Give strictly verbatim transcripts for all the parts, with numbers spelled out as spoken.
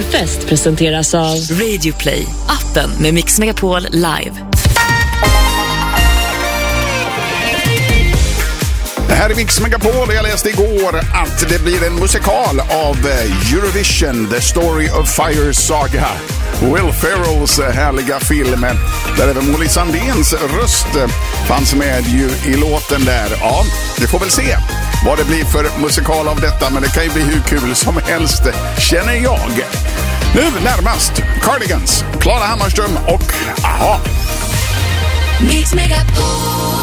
Förfest presenteras av Radio Play, appen med Mix Megapol Live. Det här är Mix Megapol. Jag läste igår att det blir en musikal av Eurovision, The Story of Fire Saga. Will Ferrells härliga film där även Molly Sandéns röst fanns med ju i låten där. Ja, vi får väl se vad det blir för musikal av detta, men det kan ju bli hur kul som helst, känner jag. Nu närmast Cardigans, Klara Hammarström och Aha. Mix Megapol.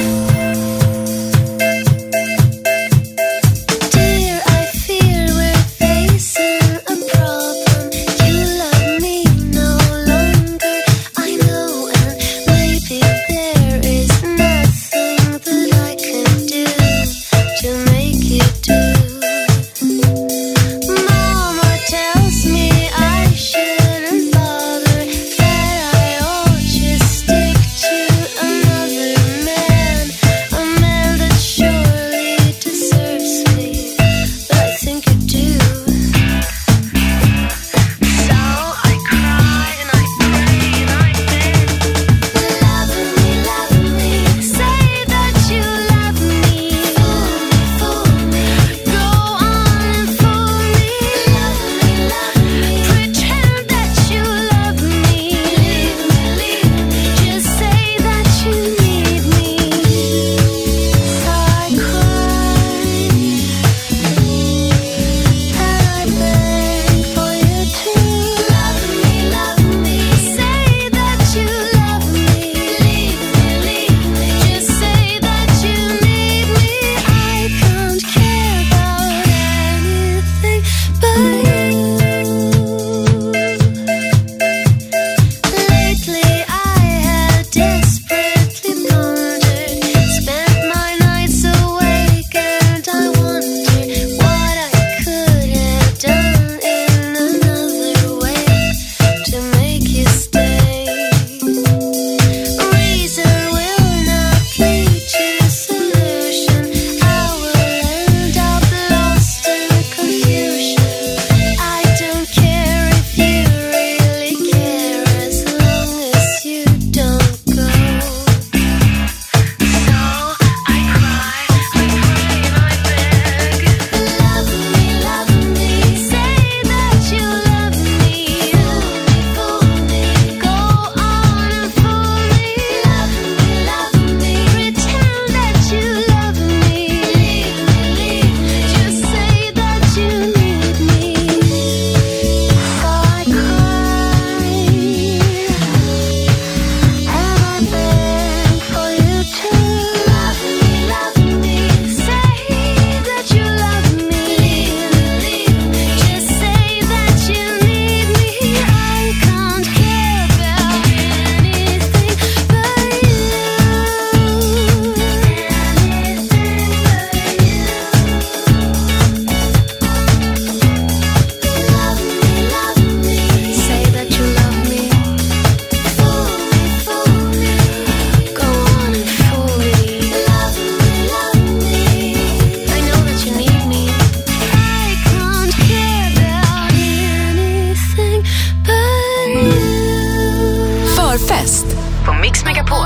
Fest på Mix Megapol.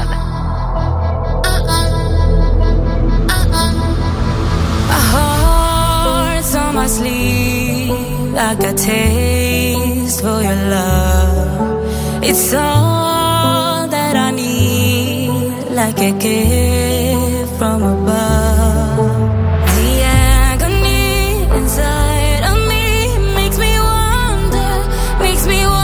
My heart's on my sleeve, I got taste for your love. It's all that I need, like a gift from above. The agony inside of me makes me wonder, makes me wonder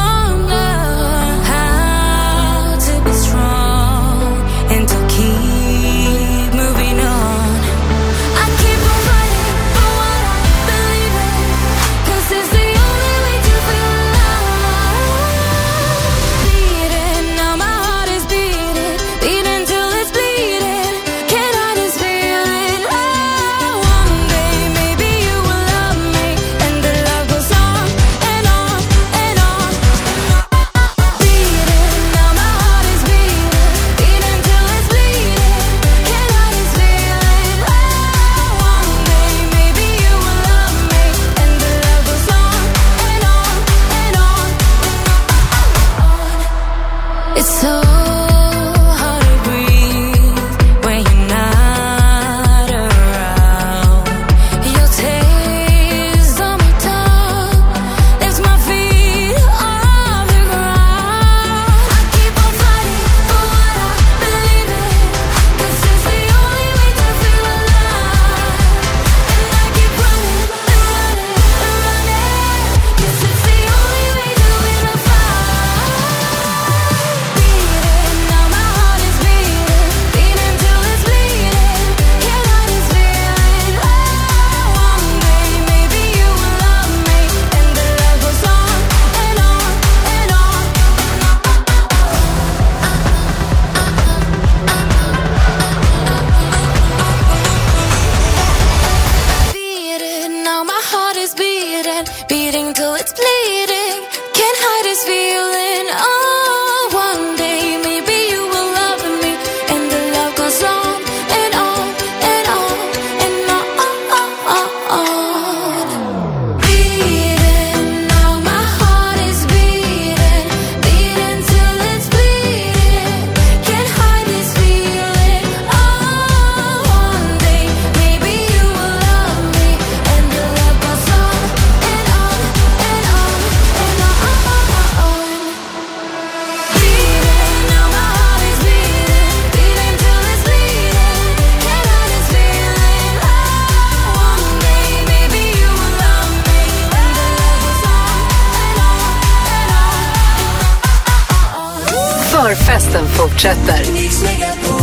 beating till it's bleeding. Festen fortsätter. Mix Megapol.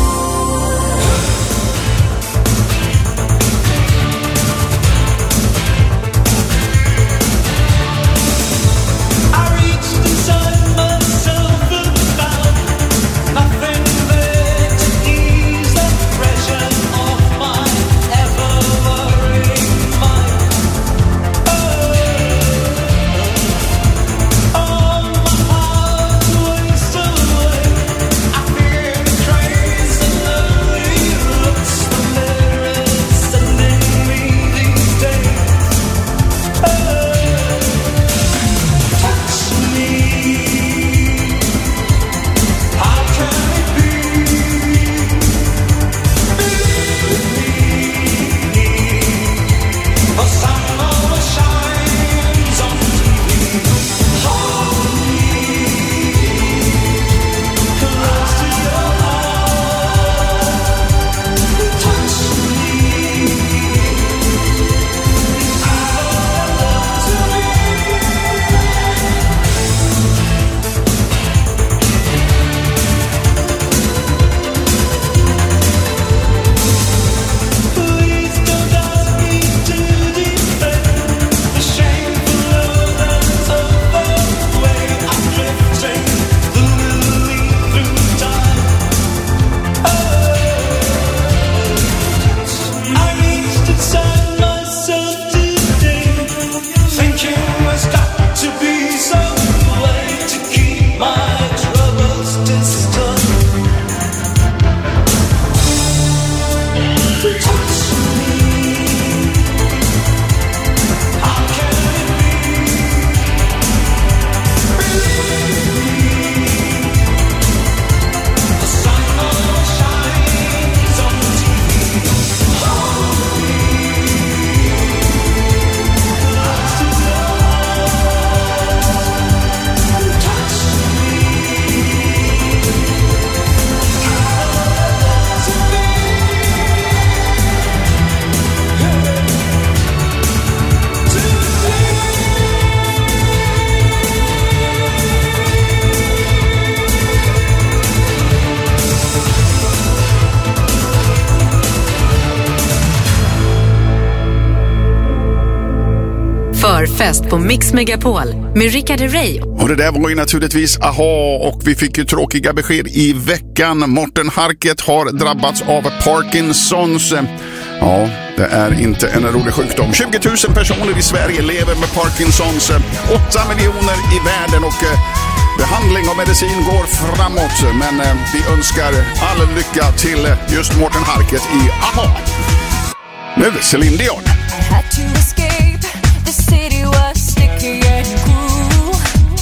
Fest på Mix Megapol med Rickard Herrey. Och det där var ju naturligtvis aha, och vi fick ju tråkiga besked i veckan. Morten Harket har drabbats av Parkinsons. Ja, det är inte en rolig sjukdom. tjugo tusen personer i Sverige lever med Parkinsons. åtta miljoner i världen och behandling och medicin går framåt. Men vi önskar all lycka till just Morten Harket i aha. Nu Celine Dion. The city was sticky and cruel.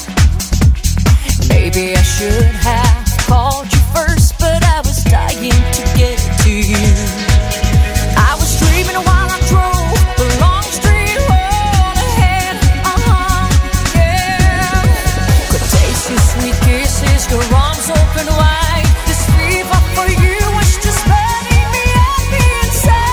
Maybe I should have called you first, but I was dying to get to you. I was dreaming while I drove the long street road ahead. Uh-huh, yeah. Could taste your sweet kisses, your arms open wide. This fever for you was just burning me up inside.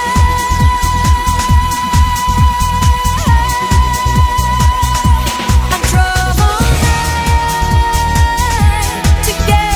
Together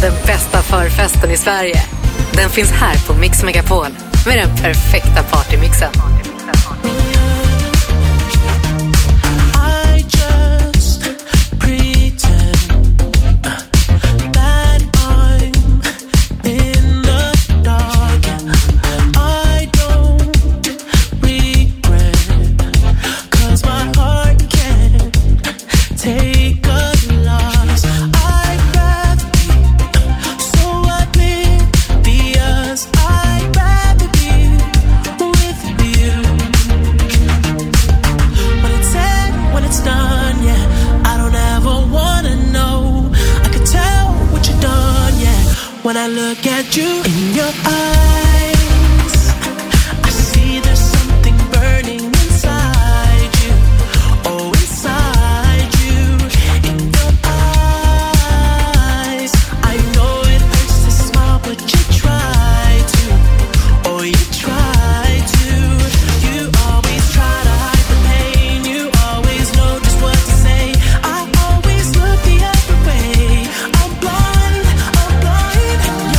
Den bästa förfesten i Sverige. Den finns här på Mix Megapol med den perfekta partymixen. When I look at you in your eyes, I see there's something burning inside you. Oh, inside you, in your eyes. I know it hurts to smile, but you try to. Oh, you try to. You always try to hide the pain. You always know just what to say. I always look the other way. I'm blind, I'm blind.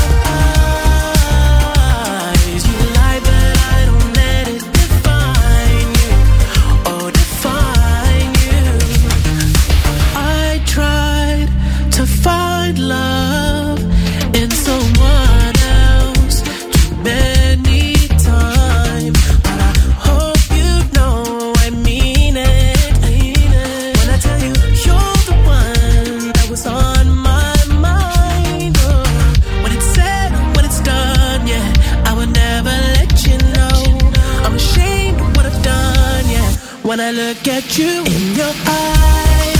Love in someone else too many times, but I hope you know I mean it, I mean it. When I tell you you're the one that was on my mind, oh. When it's said, when it's done, yeah, I would never let you know. I'm ashamed of what I've done, yeah. When I look at you in your eyes,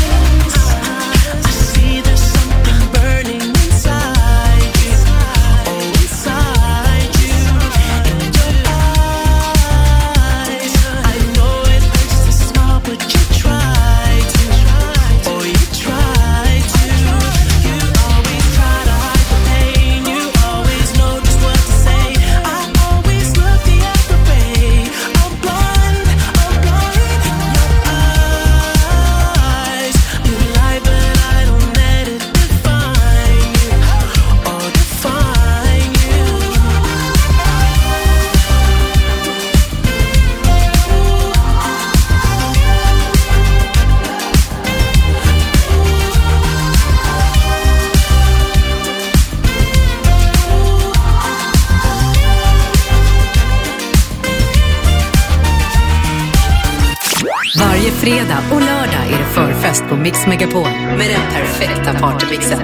Varje fredag och lördag är det förfest på Mix Megapol med den perfekta partymixen.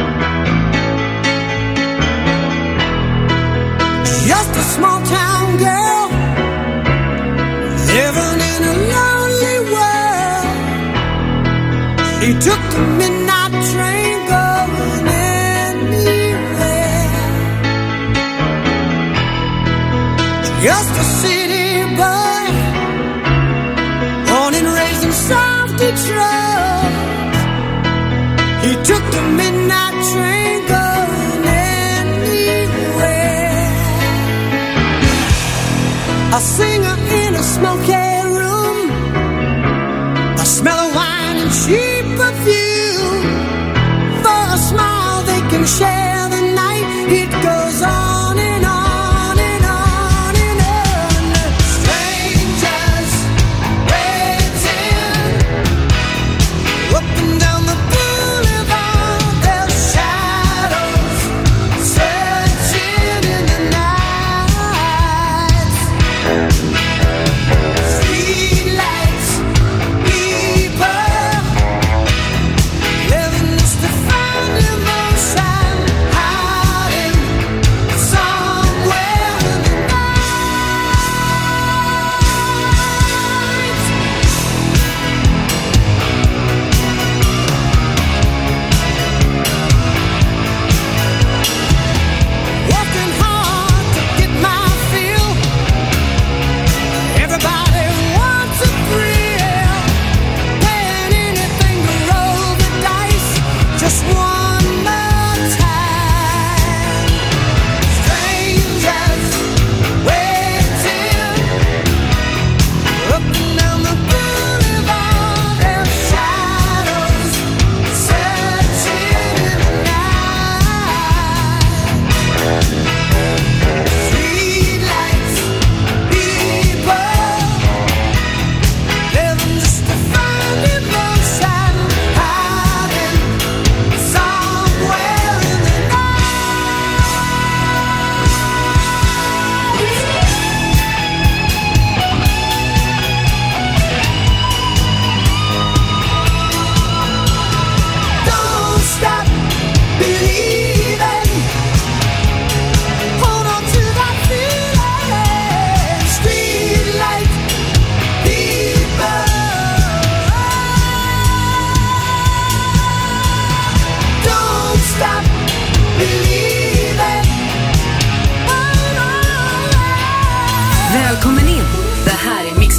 Just a small town girl living in a lonely world. She took the midnight train going anywhere. Just a city boy, born and raised in South Detroit. He took the midnight train going anywhere. A singer in a smoky room, a smell of wine and cheap perfume. For a smile they can share the night. It goes on and on and on and on. Strangers waiting up and down the boulevard. Their shadows searching in the night. Streetlights, people living just to find emotion, hiding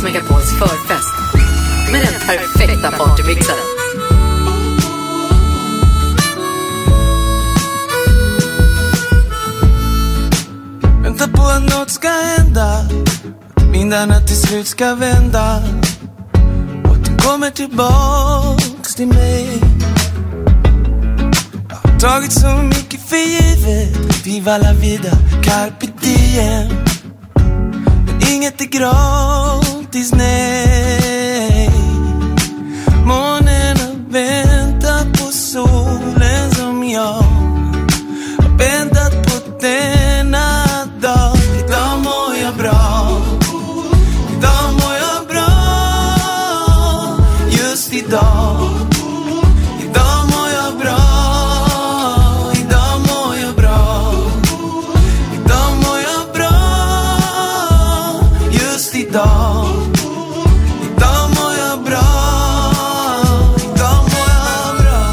Megapols förfest med den perfekta partymixen. Vänta på att något ska hända, att vindarna till slut ska vända och att du kommer tillbaks till mig. Jag har tagit så mycket för givet, viva la vida, carpe diem. Men inget är gratis, nej. Månen har väntat på solen som jag har väntat på denna dag. Idag mår jag bra, idag mår jag bra, just idag. Idag mår jag bra, idag mår jag bra, idag mår jag bra, just idag. Idag mår jag bra, idag mår jag bra.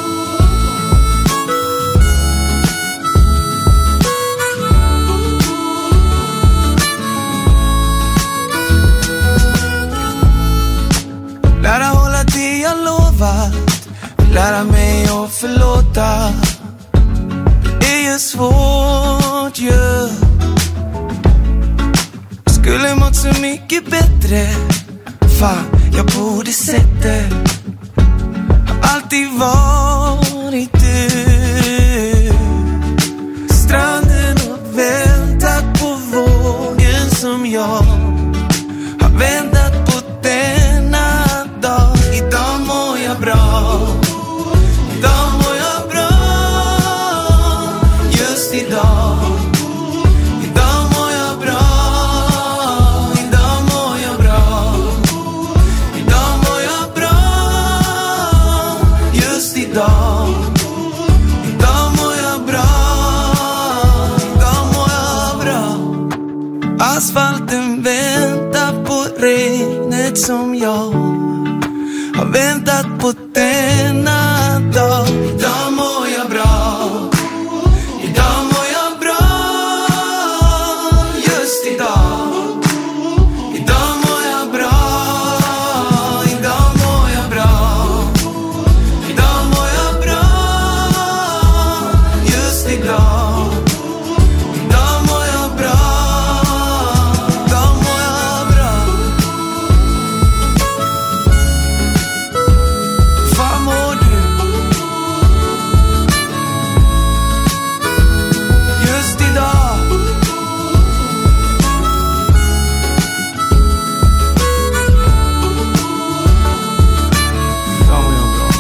Lära hålla det jag lovat, lära mig att förlåta. Det är ju svårt ju, yeah. Skulle mått så mycket bättre, fan jag borde sett det. Har alltid varit du. Stranden och väntat på vågen som jag har väntat på denna dag. Idag mår jag bra, idag mår jag bra, just idag. Idag mår jag bra, idag mår jag bra, idag mår jag bra, just idag. Idag mår jag bra, idag mår jag bra. Asfalten väntar på regnet som jag har väntat på denna dag. Idag mår jag bra, idag mår jag bra, just idag. Idag mår jag bra, idag mår jag bra, idag mår jag bra, just idag. Idag mår jag bra, idag mår jag bra. Fan mår du, just idag. Fan mår jag bra.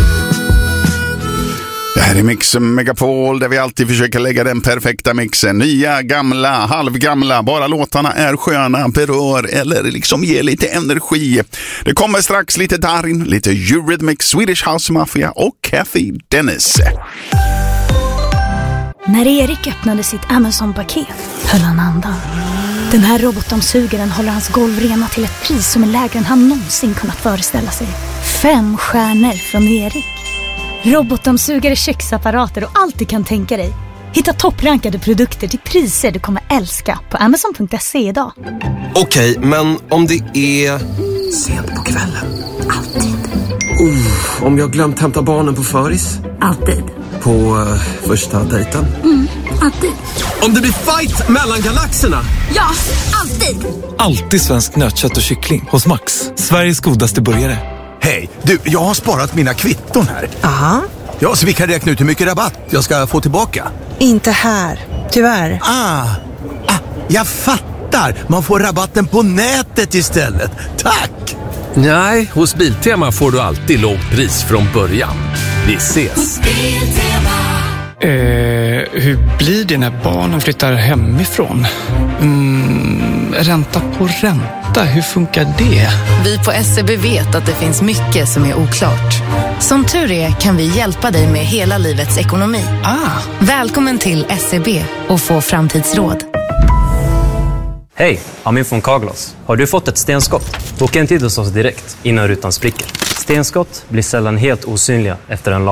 Det här är Mix Megapol där vi alltid försöker lägga den perfekta mixen. Nya, gamla, halvgamla, bara låtarna är sköna, berör eller liksom ger lite energi. Det kommer strax lite Darin, lite Eurythmics, Swedish House Mafia och Kathy Dennis. När Erik öppnade sitt Amazon-paket höll han andan. Den här robotdammsugaren håller hans golv rena till ett pris som är lägre än han någonsin kunnat föreställa sig. Fem stjärnor från Erik. Robotdammsugare, köksapparater och allt du kan tänka dig. Hitta topprankade produkter till priser du kommer älska på amazon punkt se idag. Okej, men om det är sent på kvällen. Alltid. Uh, om jag glömt hämta barnen på föris. Alltid. På uh, första dejten. Mm, alltid. Om det blir fight mellan galaxerna. Ja, alltid. Alltid svensk nötkött och kyckling hos Max. Sveriges godaste burgare. Hej, du, jag har sparat mina kvitton här. Aha. Ja, så vi kan räkna ut hur mycket rabatt jag ska få tillbaka. Inte här, tyvärr. Ah, ah jag fattar. Man får rabatten på nätet istället. Tack! Nej, hos Biltema får du alltid lågt pris från början. Vi ses. Eh, hur blir det när barnen flyttar hemifrån? Mm, ränta på ränta, hur funkar det? Vi på S E B vet att det finns mycket som är oklart. Som tur är kan vi hjälpa dig med hela livets ekonomi. Ah. Välkommen till S E B och få framtidsråd. Hej, Amin från Carglass. Har du fått ett stenskott? Boka en tid hos oss direkt innan rutan spricker. Stenskott blir sällan helt osynliga efter en lagning.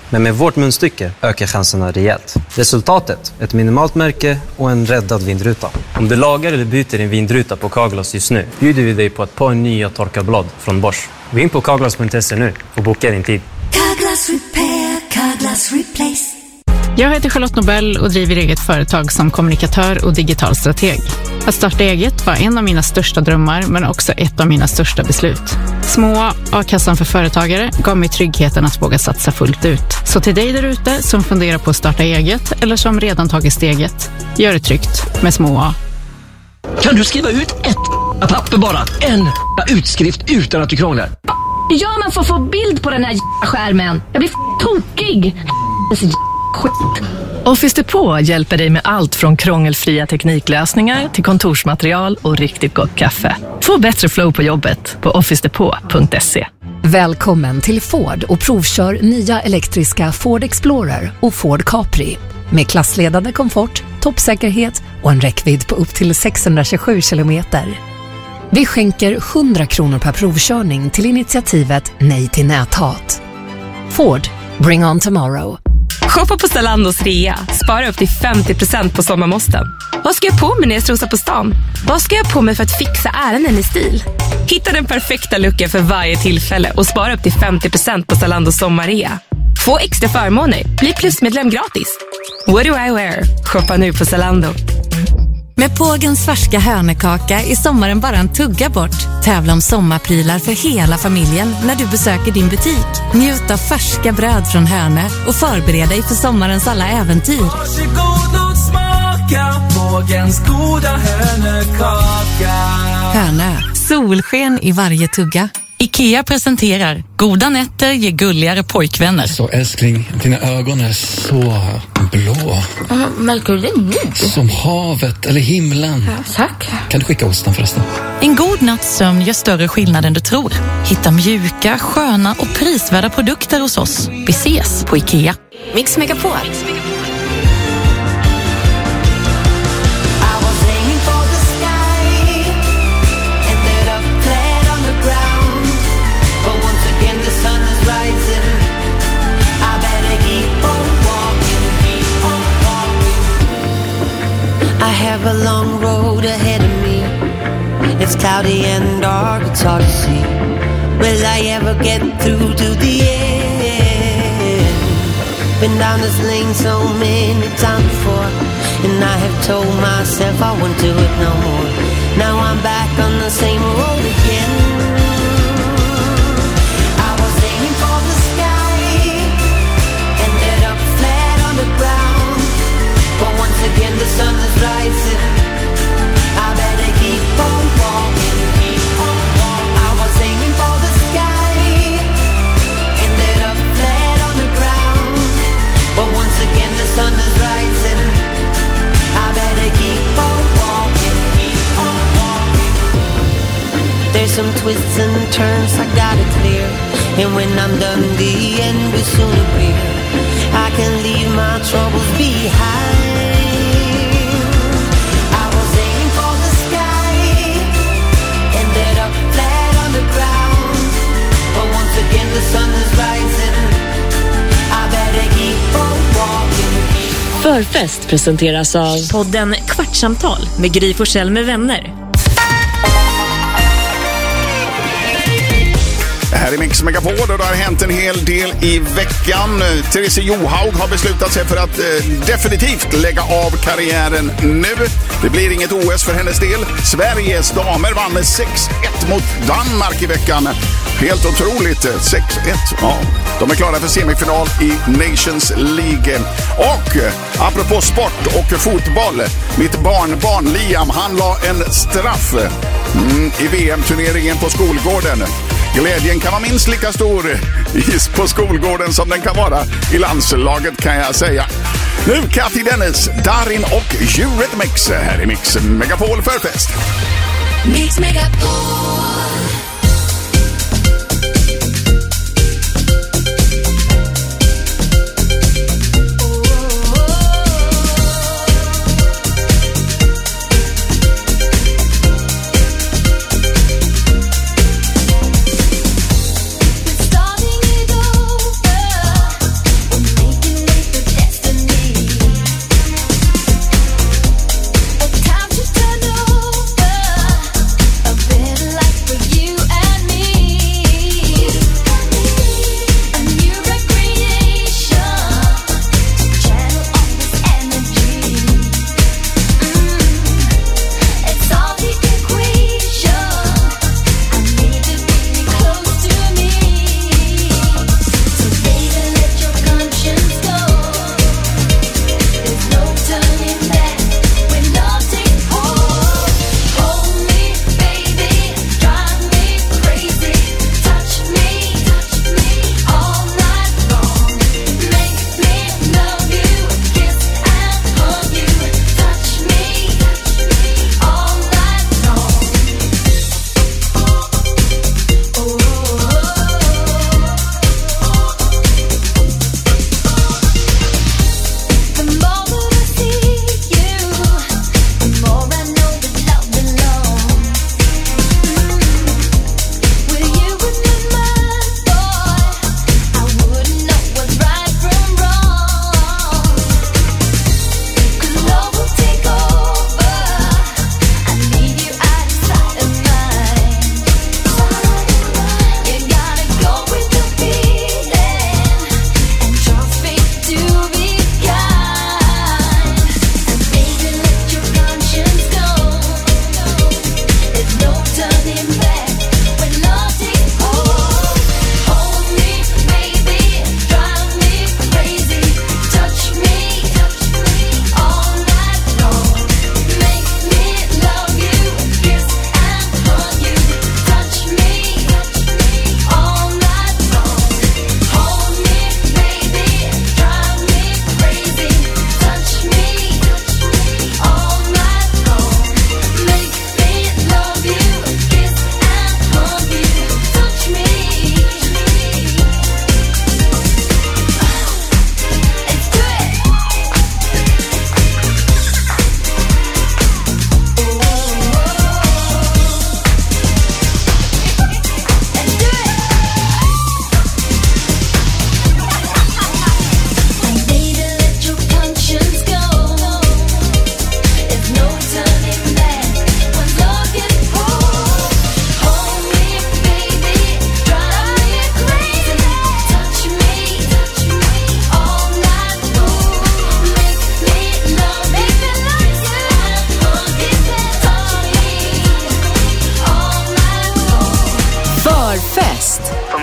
Men med vårt munstycke ökar chanserna rejält. Resultatet, ett minimalt märke och en räddad vindruta. Om du lagar eller byter din vindruta på Carglass just nu bjuder vi dig på ett par nya torkarblad från Bosch. Gå in på carglass punkt se nu och boka din tid. Carglass repair, Carglass replace. Jag heter Charlotte Nobel och driver eget företag som kommunikatör och digital strateg. Att starta eget var en av mina största drömmar, men också ett av mina största beslut. Små A-kassan för företagare gav mig tryggheten att våga satsa fullt ut. Så till dig där ute som funderar på att starta eget eller som redan tagit steget, gör det tryggt med Små A. Kan du skriva ut ett papper bara? En utskrift utan att du krånglar? Ja, man får få bild på den här skärmen. Jag blir tokig. Det är så skit. Office Depot hjälper dig med allt från krångelfria tekniklösningar till kontorsmaterial och riktigt gott kaffe. Få bättre flow på jobbet på office depot punkt se. Välkommen till Ford och provkör nya elektriska Ford Explorer och Ford Capri. Med klassledande komfort, toppsäkerhet och en räckvidd på upp till sexhundratjugosju kilometer. Vi skänker hundra kronor per provkörning till initiativet Nej till näthat. Ford, bring on tomorrow. Shoppa på Zalandos rea. Spara upp till femtio procent på sommarmåsten. Vad ska jag på mig när jag strosar på stan? Vad ska jag på mig för att fixa ärenden i stil? Hitta den perfekta looken för varje tillfälle och spara upp till femtio procent på Zalandos sommarrea. Få extra förmåner. Bli plusmedlem gratis. What do I wear? Shoppa nu på Zalando. Med Pågens färska hörnekaka är sommaren bara en tugga bort. Tävla om sommarprylar för hela familjen när du besöker din butik. Njut av färska bröd från Hörne och förbered dig för sommarens alla äventyr. Varsågod och smaka Pågens goda hörnekaka. Hörne, solsken i varje tugga. IKEA presenterar Goda nätter ger gulligare pojkvänner. Så älskling, dina ögon är så blå. Uh, märker du det? Som havet eller himlen. Ja, tack. Kan du skicka osten förresten? En god natts sömn gör större skillnad än du tror. Hitta mjuka, sköna och prisvärda produkter hos oss. Vi ses på IKEA. Mix Megapol. I have a long road ahead of me. It's cloudy and dark, it's hard to see. Will I ever get through to the end? Been down this lane so many times before, and I have told myself I won't do it no more. Now I'm back on the same road again. I was aiming for the sky, ended up flat on the ground. But once again the sun is rising. I better keep on walking, keep on walking. I was aiming for the sky, ended up flat on the ground. But once again the sun is rising. I better keep on walking, keep on walking. There's some twists and turns I gotta clear, and when I'm done the end will soon appear. I can leave my troubles behind. I was aiming for the sky, ended up flat on the ground. But once again the sun is rising. I better keep on walking. Förfest presenteras av podden Kvartsamtal med Gry Forssell med vänner. Här är Mix Megapol och det har hänt en hel del i veckan. Therese Johaug har beslutat sig för att eh, definitivt lägga av karriären nu. Det blir inget O S för hennes del. Sveriges damer vann med sex ett mot Danmark i veckan. Helt otroligt. sex ett. Ja, de är klara för semifinal i Nations League. Och apropå sport och fotboll. Mitt barnbarn Liam, han la en straff mm, i V M-turneringen på skolgården. Glädjen kan vara minst lika stor på skolgården som den kan vara i landslaget, kan jag säga. Nu Kathy Dennis, Darin och Eurythmics här i Mix Megapol förfest. Mix Megapol. Starting it over.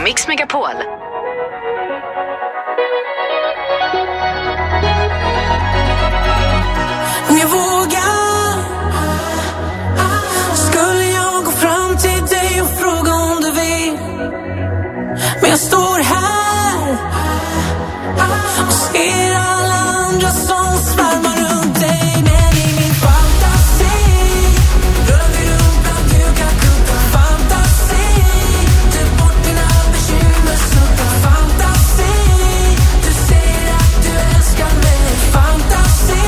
Mix Megapol. Om jag vågar skulle jag gå fram till dig och fråga om du vill. Men jag står här och ser alla andra som svärmar runt dig. Men i min fantasi rör vi runt bland mjuka kuddar. Fantasi, ta bort mina bekymmer, snutta. Fantasi, du säger att du älskar mig. Fantasi.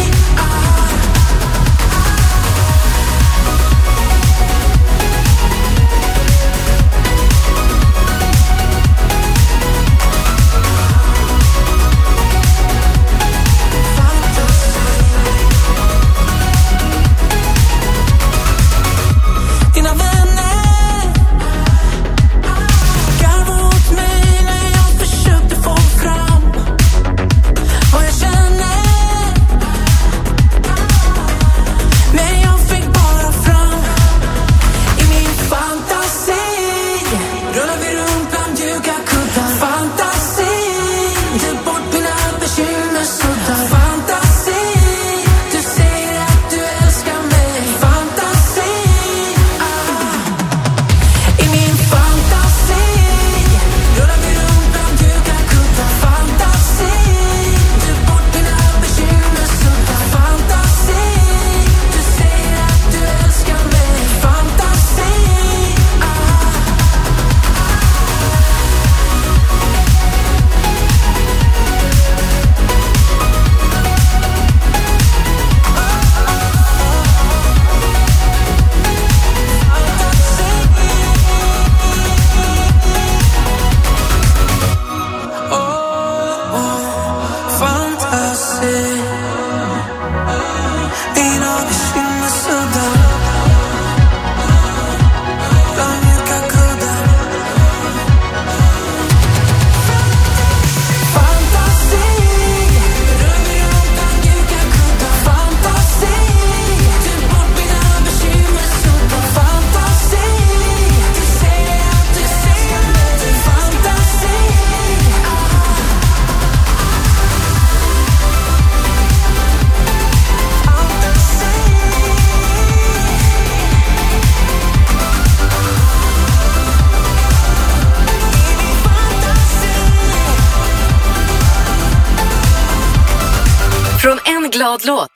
Från en glad låt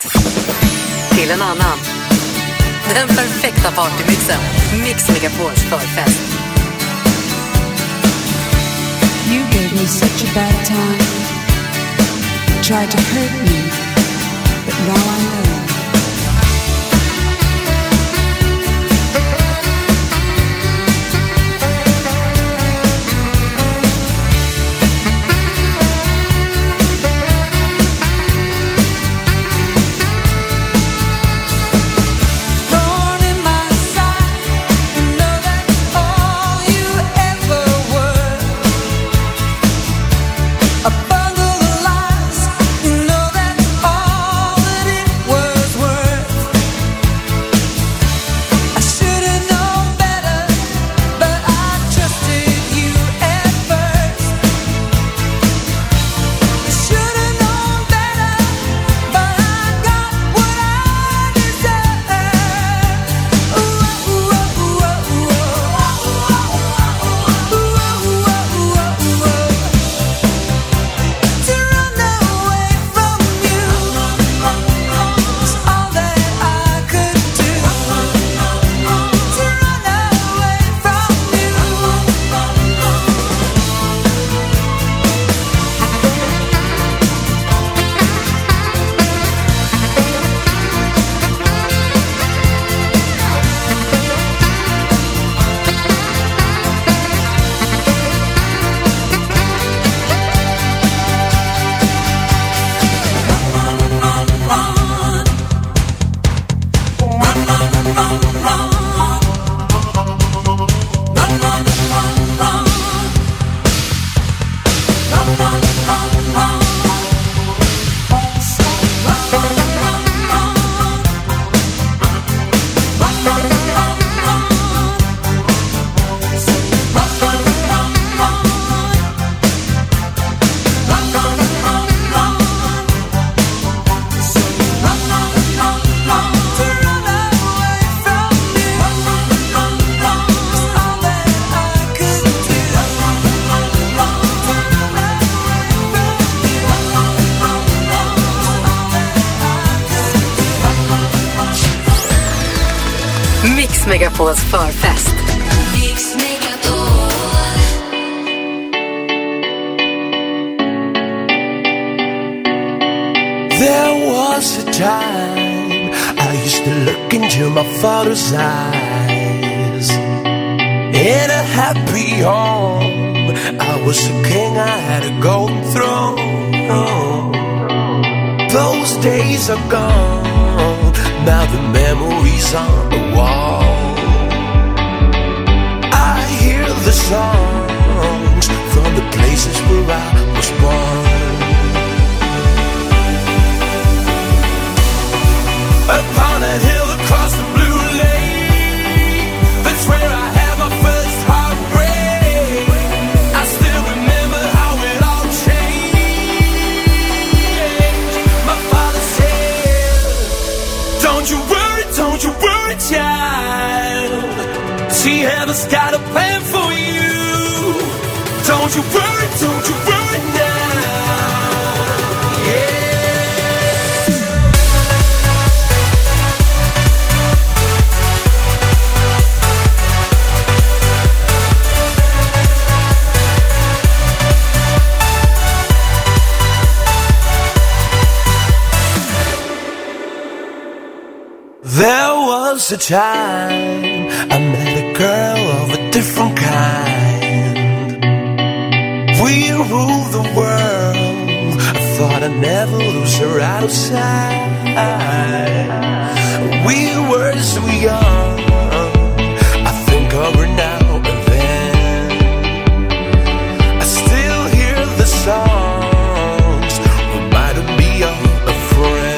till en annan. Den perfekta partymixen. Mix Megapols förfest. You gave me such a bad time. Tried to hurt me, but now I know. A bundle of lies, you know that's all that it was. Megapols förfest. Mix Megapol. There was a time I used to look into my father's eyes. In a happy home, I was a king, I had a golden throne. Those days are gone, now the memories on the wall. I hear the songs from the places where I was born. Upon a hill across the blue lake, that's where I had my first heartbreak. I still remember how it all changed. My father said, don't you worry, don't you worry, child. See, heaven's got a plan for you. Don't you worry, don't you worry now. Yeah. There was a time I met a girl of a different kind. We ruled the world. I thought I'd never lose her out of sight. We were so young. I think of her now and then. I still hear the songs reminding me of a friend.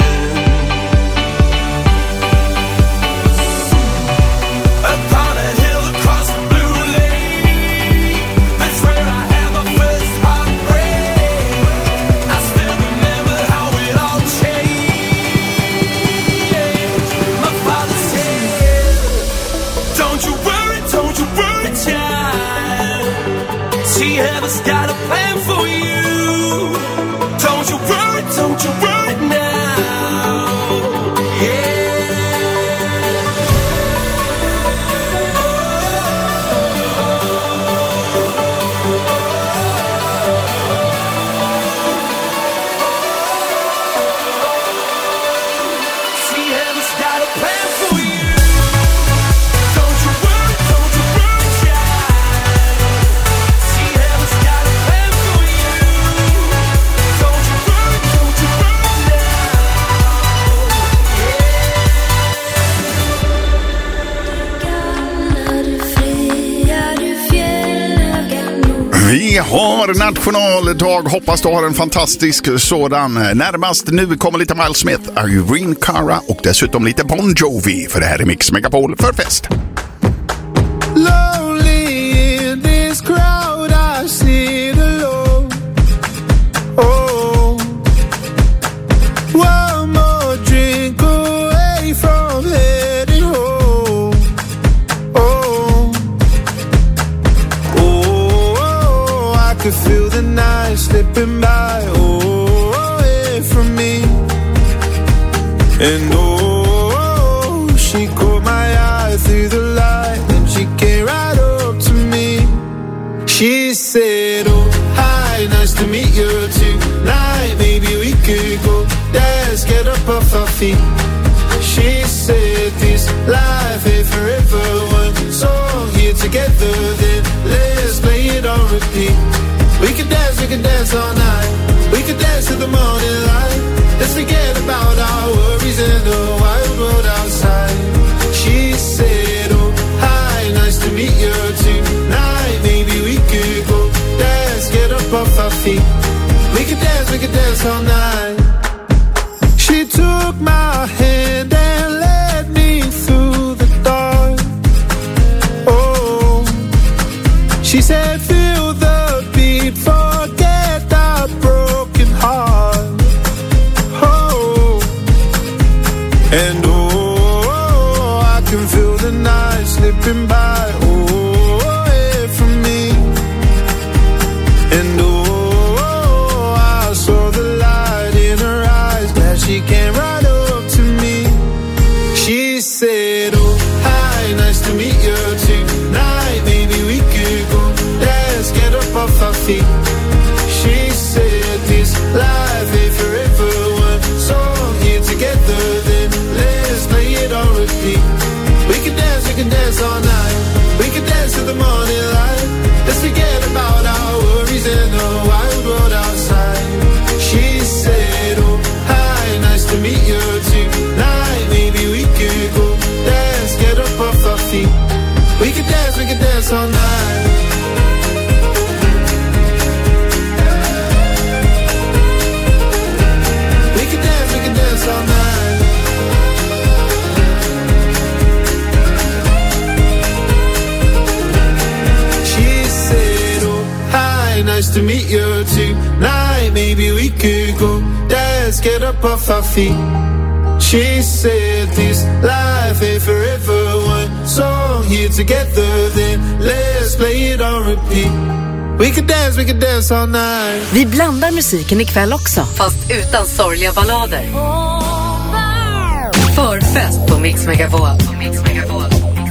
Heaven's got a plan for you. Don't you worry, don't you worry now. Yeah. See, heaven's got a plan for you. Don't you worry, don't you worry, child. See, heaven's got a plan for you. Don't you worry, don't you worry now. Vi har nationaldag, hoppas du har en fantastisk sådan. Närmast nu kommer lite Miles Smith, Irene Cara och dessutom lite Bon Jovi, för det här är Mix Megapol för fest. Lonely in this crowd, I sit alone. Oh, one more drink away from heading home. Oh, oh, I could feel the night slipping by. Oh, away from me. And oh, she caught my eye through the light. She came right up to me. She said, oh, hi, nice to meet you tonight. Maybe we could go dance, get up off our feet. She said, this life ain't forever. One song here together, then let's play it on repeat. We could dance, we could dance all night. We could dance to the morning light. Let's forget about our worries and the wild world outside. She said, oh, nice to meet you tonight. Maybe we could go dance, get up off our feet. We could dance, we could dance all night. She took my hand and led me through the dark. Oh, she said, feel the beat, forget that broken heart. Oh, and oh, I can feel the night slipping by, oh, away from me. And oh, I saw the light in her eyes, glad she came right up to me. She said, oh, hi, nice to meet feet. She said this life ain't forever. One song here together, then let's play it on repeat. We can dance, we can dance all night. We can dance till the morning light. Let's forget about our worries and the wild world outside. She said, oh, hi, nice to meet you tonight. Maybe we could go dance, get up off our feet. We can dance, we can dance all night. We can dance, we can dance all night. She said, oh, hi, nice to meet you tonight. Maybe we could go dance, get up off our feet. She said this life ain't forever. One song here together, then let's play it on repeat. We can dance, we can dance all night. Vi blandar musiken ikväll också, fast utan sorgliga ballader. Förfest på Mix Megapol. På Mix Megapol.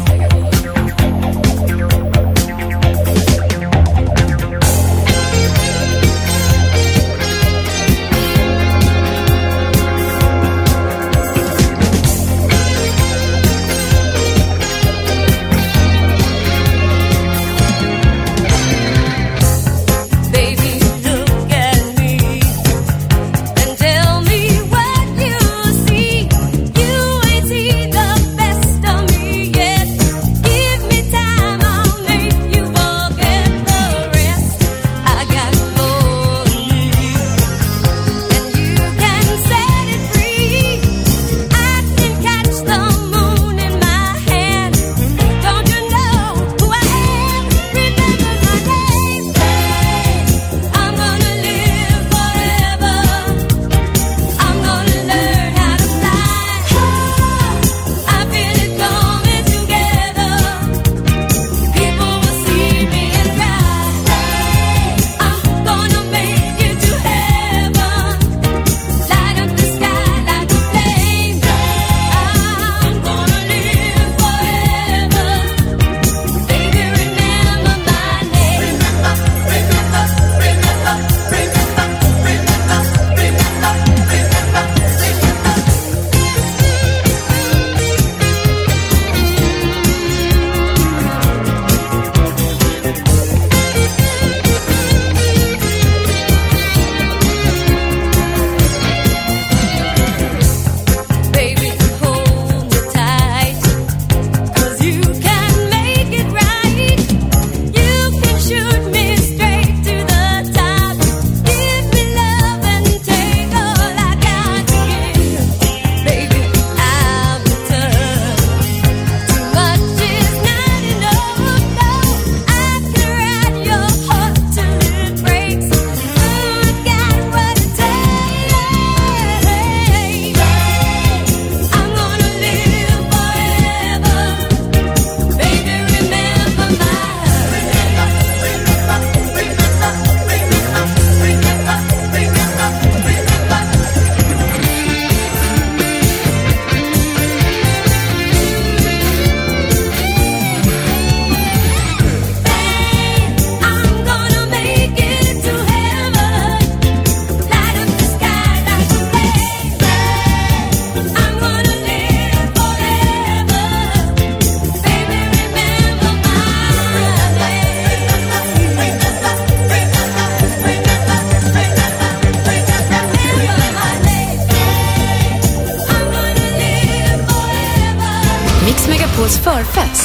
Förfest.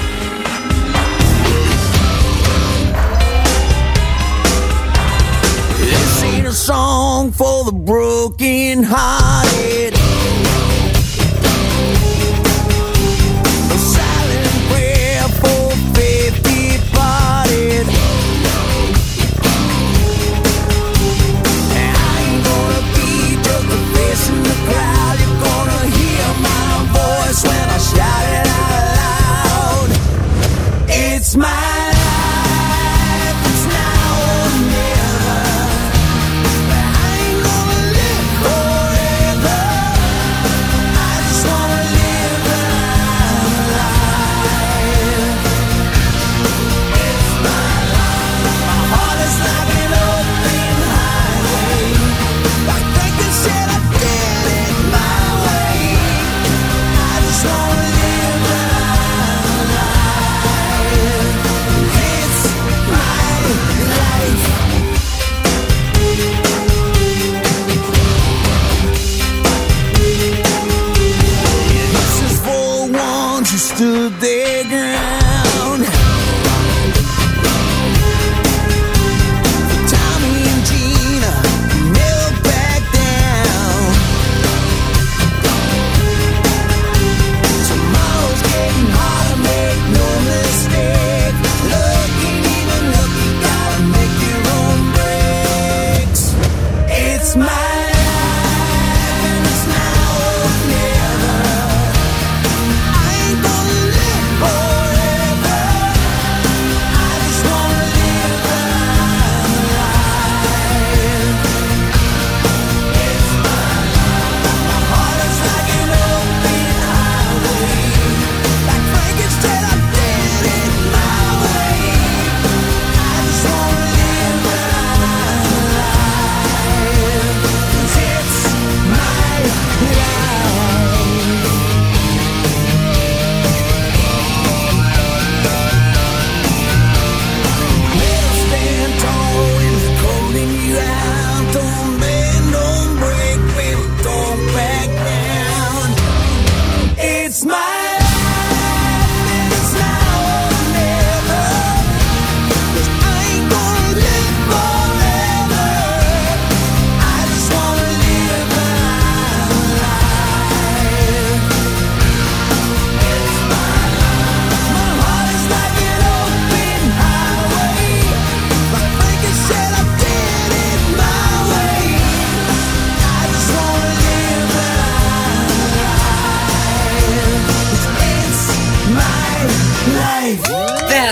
This ain't a song for the broken hearted. A silent prayer for faith departed. And I ain't gonna be just a face in the crowd. You're gonna hear my voice when I shout it out loud. It's my life, it's now or never. I ain't gonna live forever.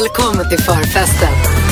Välkommen till förfesten.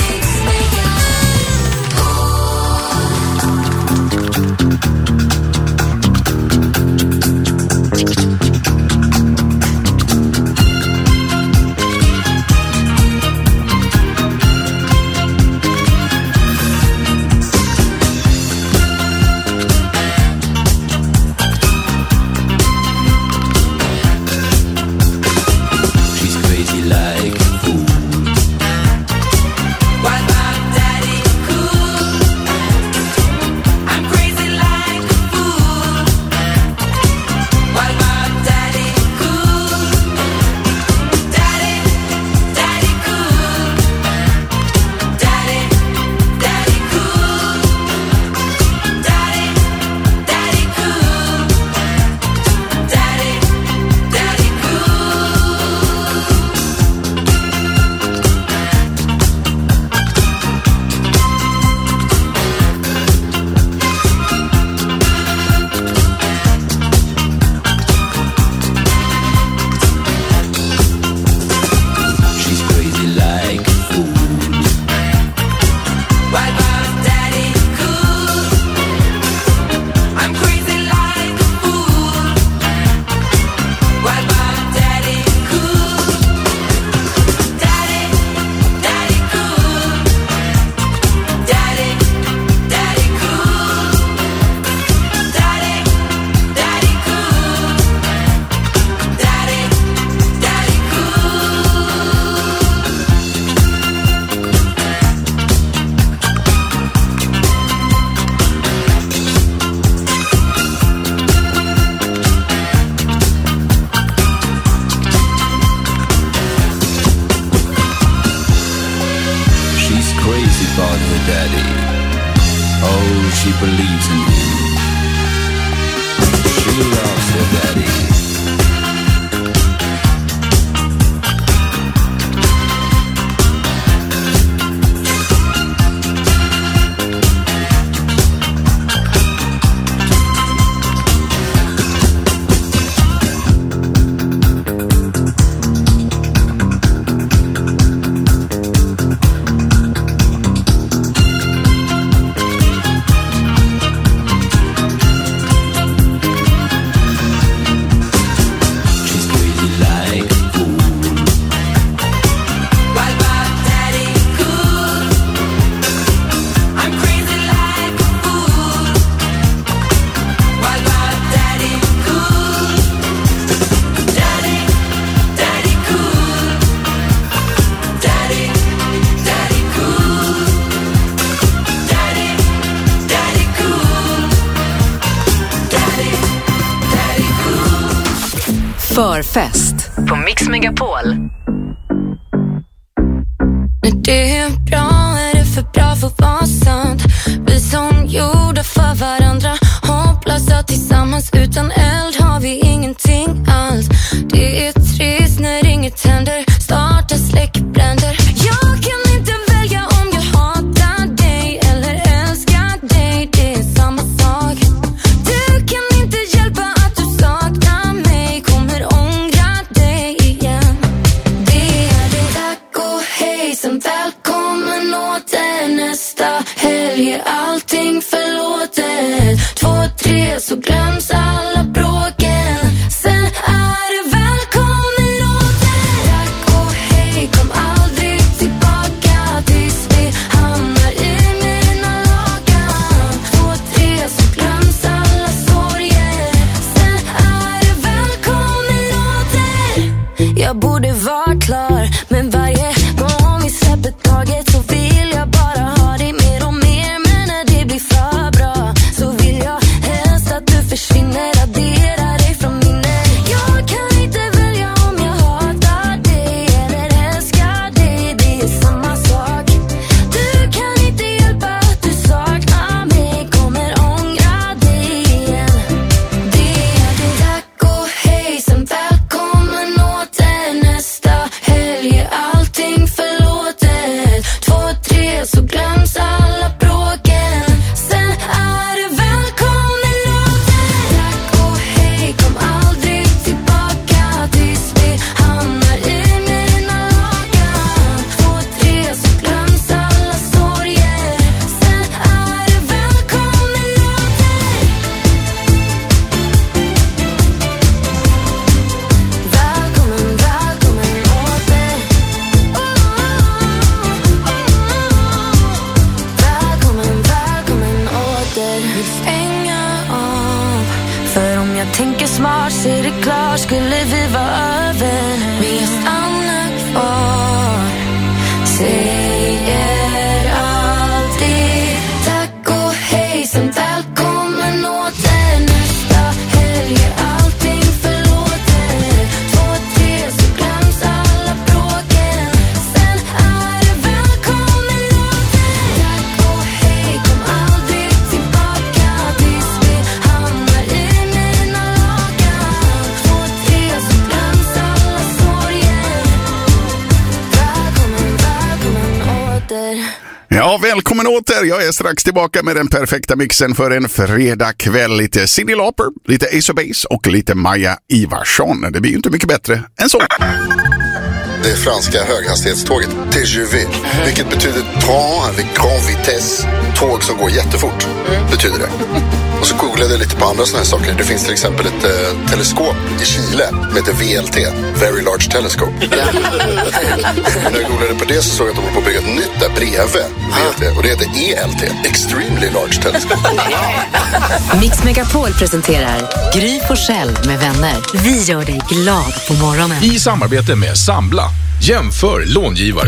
Förfest på Mix Megapol. När det är bra är det för bra för att vara sant. Vi som gjorda för varandra, hopplösa tillsammans. Utan eld har vi ingenting alls. Det är trist när inget händer. Starta släckbränder. Jag kan inte välja om jag hatar dig eller älskar dig. Det är samma sak. Du kan inte hjälpa att du saknar mig. Kommer ångra dig igen. Det är det tack och hej. Sen välkommen åter nästa helg. Är allting förlåtet. Två, tre så glöms alla bråken. Sen är det välkommen åter. Tack och hej, kom aldrig tillbaka. Tills vi hamnar i mina lakan. Två, tre så glöms alla sorger. Sen är det välkommen åter. Jag borde vara klar, men varje gång vi släpper taget så vill jag bara ha dig mer och mer. Men när det blir tänker smart, ser det klart, skulle vi vara över. Men jag stannar kvar, säger alltid tack och hej, sen välkommen åter. Nästa helg är allting förlåter. Två, tre, så glöms alla bråken. Sen är det välkommen åter. Tack och hej, kom aldrig tillbaka tills vi hamnar i mina lakan. Två, tre, så glöms alla sorger. Välkommen, välkommen åter. Ja, välkommen åter. Jag är strax tillbaka med den perfekta mixen för en fredagkväll. Lite Cyndi Lauper, lite Ace of Base och lite Maja Ivarsson. Det blir ju inte mycket bättre än så. Det franska höghastighetståget T G V, vilket betyder train avec grand vitesse, tåg som går jättefort, betyder det. Och så googlade jag lite på andra sådana här saker. Det finns till exempel ett eh, teleskop i Chile som heter V L T, Very Large Telescope. När jag googlade på det så såg jag att de håller på att bygga ett nytt där bredvid V L T, och det heter E L T, Extremely Large Telescope. Mix Megapol presenterar Gry Forssell med vänner. Vi gör dig glad på morgonen. I samarbete med Sambla. Jämför långivare.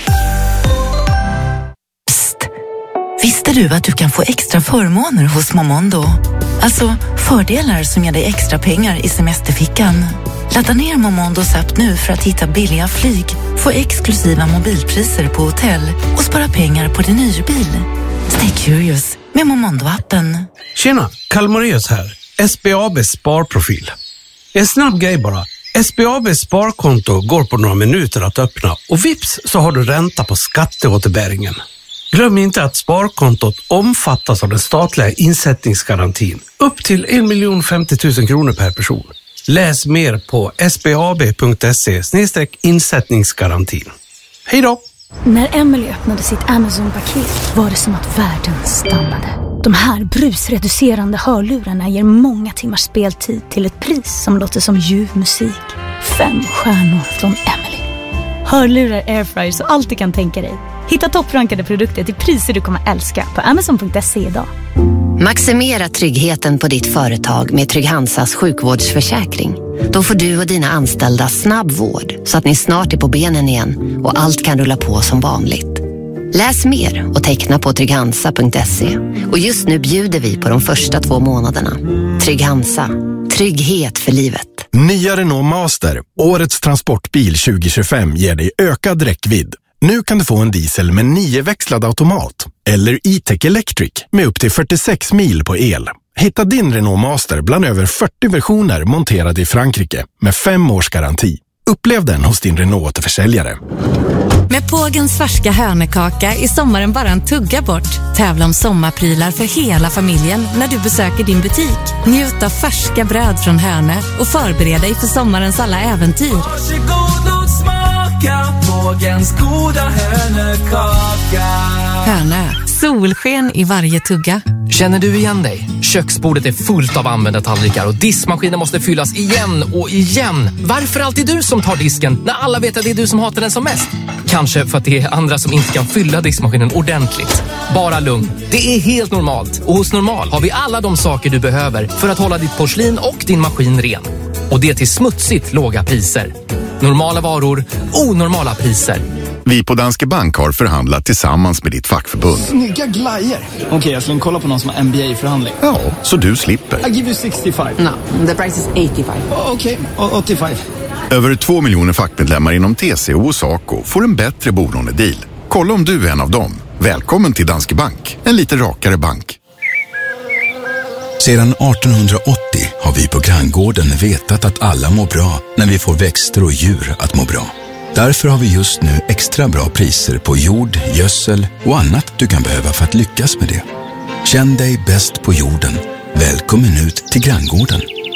Visste du att du kan få extra förmåner hos Momondo? Alltså fördelar som ger dig extra pengar i semesterfickan. Ladda ner Momondos app nu för att hitta billiga flyg, få exklusiva mobilpriser på hotell och spara pengar på din hyrbil. Stay curious med Momondo-appen. Tjena, Kalmarius här. S B A B Sparprofil. En snabb grej bara. S B A B Sparkonto går på några minuter att öppna och vips så har du ränta på skatteåterbäringen. Glöm inte att sparkontot omfattas av den statliga insättningsgarantin upp till en miljon femtio tusen kronor per person. Läs mer på sbab.se snedstreck insättningsgarantin. Hej då! När Emily öppnade sitt Amazon-paket var det som att världen stannade. De här brusreducerande hörlurarna ger många timmars speltid till ett pris som låter som ljuv musik. Fem stjärnor från Emily. Hörlurar, airfryers och allt du kan tänka dig. Hitta topprankade produkter till priser du kommer älska på amazon punkt se idag. Maximera tryggheten på ditt företag med Trygg Hansas sjukvårdsförsäkring. Då får du och dina anställda snabb vård så att ni snart är på benen igen och allt kan rulla på som vanligt. Läs mer och teckna på trygg hansa punkt se. Och just nu bjuder vi på de första två månaderna. Trygg Hansa. Trygghet för livet. Nya Renault Master, årets transportbil tjugo tjugofem, ger dig ökad räckvidd. Nu kan du få en diesel med nioväxlad automat eller E-Tech Electric med upp till fyrtiosex mil på el. Hitta din Renault Master bland över fyrtio versioner monterade i Frankrike med fem års garanti. Upplev den hos din Renault-återförsäljare. Med Pågens färska hörnekaka är sommaren bara en tugga bort. Tävla om sommarprylar för hela familjen när du besöker din butik. Njut av färska bröd från Hörne och förbered dig för sommarens alla äventyr. Varsågod och smaka Pågens goda hörnekaka. Hörne, solsken i varje tugga. Känner du igen dig? Köksbordet är fullt av använda tallrikar och diskmaskinen måste fyllas igen och igen. Varför alltid du som tar disken när alla vet att det är du som hatar den som mest? Kanske för att det är andra som inte kan fylla diskmaskinen ordentligt. Bara lugn, det är helt normalt. Och hos Normal har vi alla de saker du behöver för att hålla ditt porslin och din maskin ren. Och det till smutsigt låga priser. Normala varor, onormala priser. Vi på Danske Bank har förhandlat tillsammans med ditt fackförbund. Snygga glajer. Okej, okay, jag ska kolla på någon som har M B A-förhandling. Ja, så du slipper. I give you sextiofem. No, the price is eighty-five. Okej, okay, åttiofem. Över två miljoner fackmedlemmar inom T C O och Saco får en bättre bolånedeal. Kolla om du är en av dem. Välkommen till Danske Bank, en lite rakare bank. Sedan artonhundraåttio har vi på Granngården vetat att alla mår bra när vi får växter och djur att må bra. Därför har vi just nu extra bra priser på jord, gödsel och annat du kan behöva för att lyckas med det. Känn dig bäst på jorden. Välkommen ut till Granngården.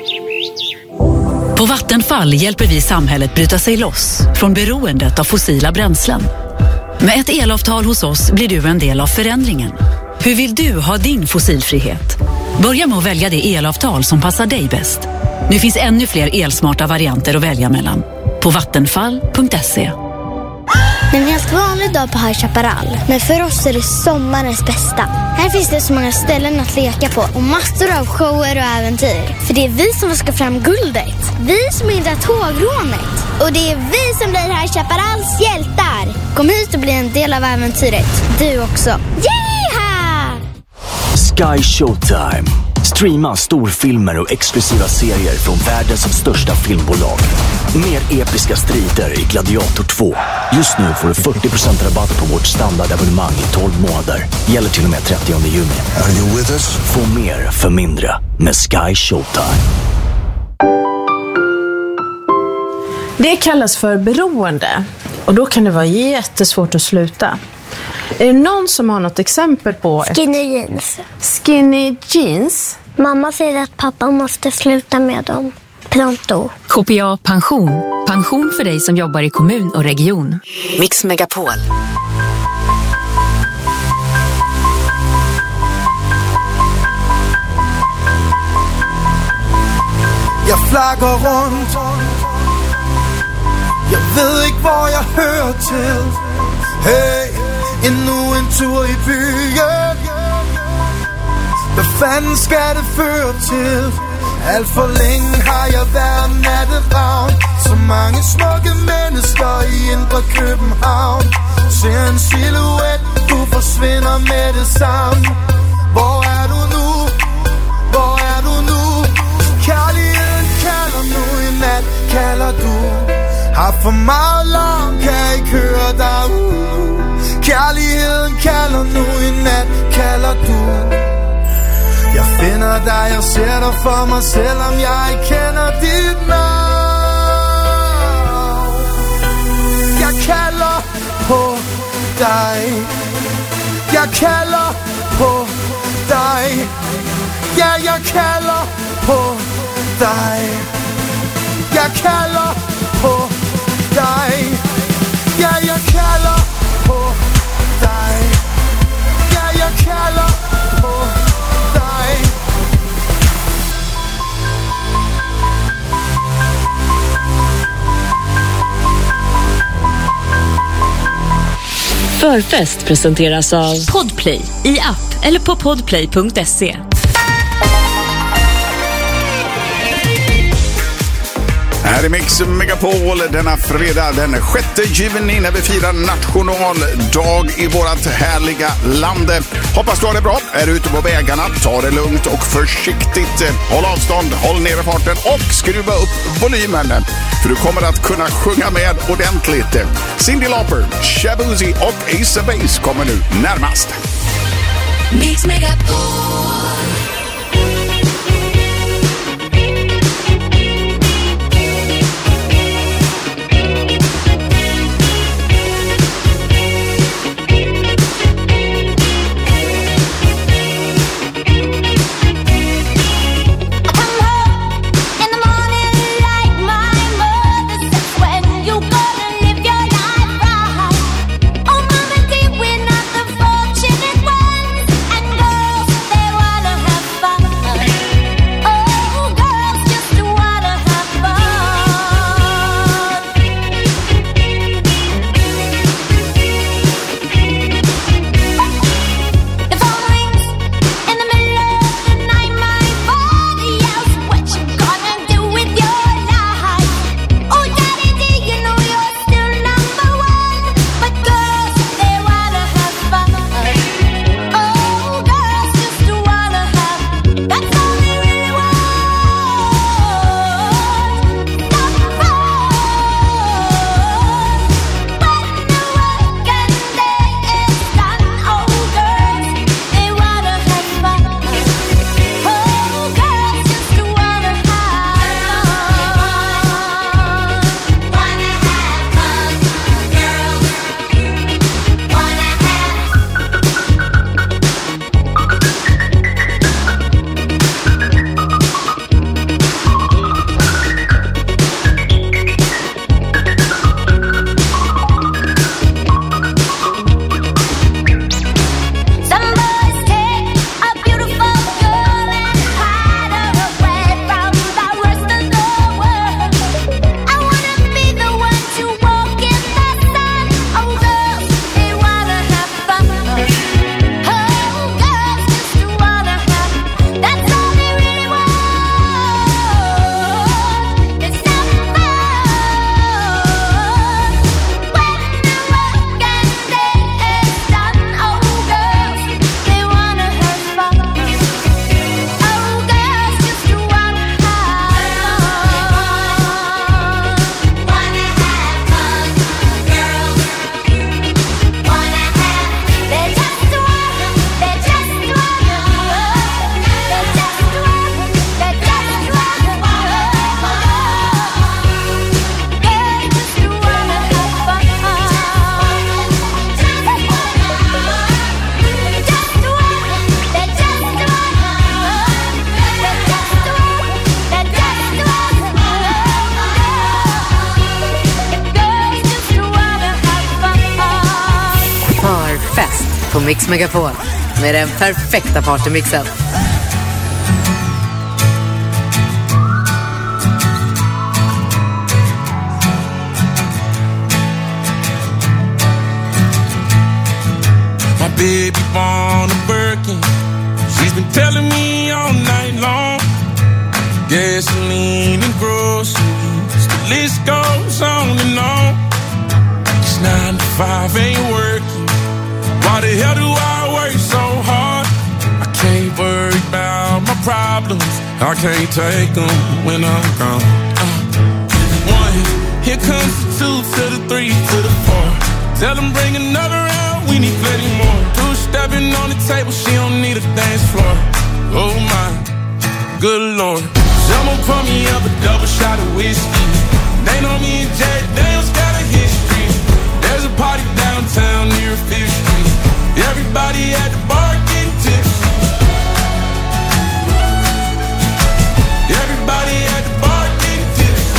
På Vattenfall hjälper vi samhället bryta sig loss från beroendet av fossila bränslen. Med ett elavtal hos oss blir du en del av förändringen. Hur vill du ha din fossilfrihet? Börja med att välja det elavtal som passar dig bäst. Nu finns ännu fler elsmarta varianter att välja mellan. På vattenfall punkt se. Det är en helt vanlig dag på High Chaparral. Men för oss är det sommarens bästa. Här finns det så många ställen att leka på och massor av shower och äventyr. För det är vi som ska fram guldet. Vi som hindrar tågrånet. Och det är vi som blir High Chaparrals hjältar. Kom hit och bli en del av äventyret. Du också. Yeeha! Sky Showtime. Streama storfilmer och exklusiva serier från världens största filmbolag. Mer episka strider i Gladiator två. Just nu får du fyrtio procent rabatt på vårt standardabonnemang i tolv månader. Gäller till och med trettionde juni. Are you with us? Få mer för mindre med Sky Showtime. Det kallas för beroende. Och då kan det vara jättesvårt att sluta. Är det någon som har något exempel på... Skinny jeans. Skinny jeans? Mamma säger att pappa måste sluta med dem. Pronto. K P A Pension. Pension för dig som jobbar i kommun och region. Mix Megapol. Jag flaggar runt. Jag vet inte var jag hör till. Hey, ännu en tur i byen. Vad fanden ska det för till? Allt för länge har jag varit natten round. Så många smukke mennesker i indre København. Ser en silhuet, du forsvinder med det samme. Hvor er du nu? Hvor er du nu? Kærligheden kalder nu i nat, kalder du. Har for meget larm, kan ikke høre dig ud. Kærligheden kalder nu i nat, kalder du. Jeg finder dig, jeg ser dig for mig, selvom jeg ikke kender dit navn. Jeg kalder på dig. Jeg kalder på dig. Ja, jeg kalder på dig. Jeg kalder på dig. Ja, jeg kalder på dig. Ja, jeg kalder på dig. Förfest presenteras av Podplay i app eller på podplay punkt se. Här är Mix Megapol denna fredag den sjätte juni när vi firar nationaldag i vårat härliga land. Hoppas du har det bra. Är ute på vägarna, ta det lugnt och försiktigt. Håll avstånd, håll nere farten och skruva upp volymen. För du kommer att kunna sjunga med ordentligt. Cyndi Lauper, Shabuzi och Ace of Base kommer nu närmast. Mix Megapol. på Mix Megapol med den perfekta partymixen. My baby born a Birkin. She's been telling me all night long. Gasoline and groceries, the list goes on and on. It's nine to five ain't working. Why the hell do I work so hard? I can't worry about my problems. I can't take them when I'm gone. Uh, one, here comes the two to the three to the four. Tell them bring another round, we need plenty more. Two stepping on the table, she don't need a dance floor. Oh my, good lord. Someone pour me up a double shot of whiskey. They know me and Jack Daniels got a history. There's a party downtown near Fifth Street. Everybody at the bar getting tipsy. Everybody at the bar getting tipsy.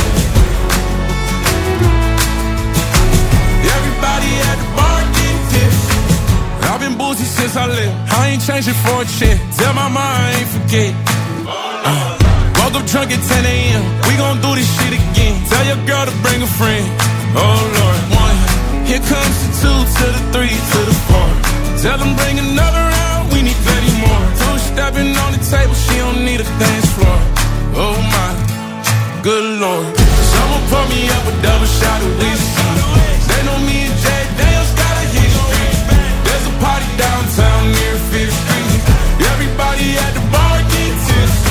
Everybody at the bar getting tipsy. I've been boozy since I left. I ain't changing for a check. Tell my mom I ain't forget. Uh. Woke up drunk at ten a.m. We gon' do this shit again. Tell your girl to bring a friend. Oh Lord. One, here comes the two to the three to the four. Tell them bring another round, we need plenty more. Two stepping on the table, she don't need a dance floor. Oh my, good lord. Someone pour me up a double shot of whiskey. They know me and Jack Daniels got a history. There's a party downtown near Fifth Street. Everybody at the bar get tipsy.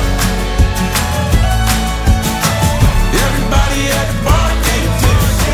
Everybody at the bar get tipsy.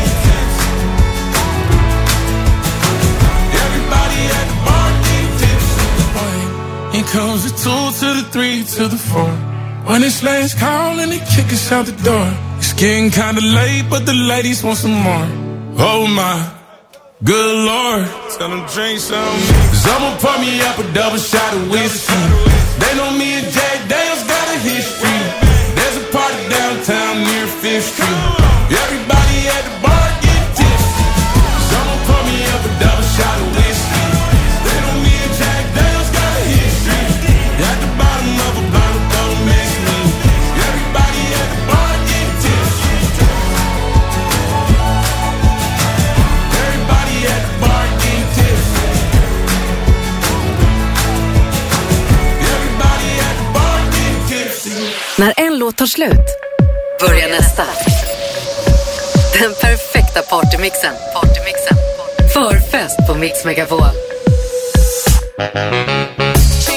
Everybody at the bar get tipsy. Here comes the two to the three to the four. When it's last call and they kick us out the door. It's getting kinda late, but the ladies want some more. Oh my, good lord. Tell them drink some. Someone pour me up a double shot of whiskey. They know me and Jack Daniels got a history. There's a party downtown near Fifth Street. Everybody at the bar get tipsy. Someone pour me up a double shot of whiskey. They know me and Jack Daniels got a history. At the bottom of a bottle, don't miss me. Everybody at the bar get tipsy. Everybody at the bar get tipsy. Everybody at the bar get tipsy. När en låt tar slut börjar nästa. Den perfekta partymixen. Partymixen. Förfest på Mix Megapol. She